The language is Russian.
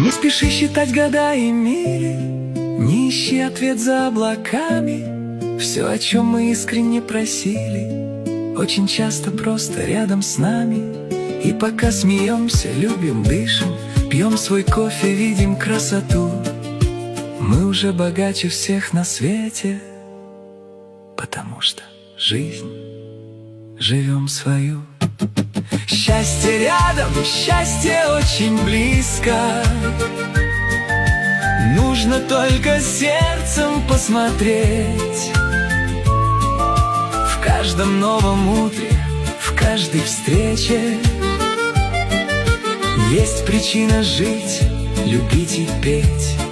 Не спеши считать года и мили, не ищи ответ за облаками. Все, о чем мы искренне просили, очень часто просто рядом с нами. И пока смеемся, любим, дышим, пьем свой кофе, видим красоту, мы уже богаче всех на свете, потому что жизнь живем свою. Счастье рядом, счастье очень близко. Нужно только сердцем посмотреть. В каждом новом утре, в каждой встрече есть причина жить, любить и петь.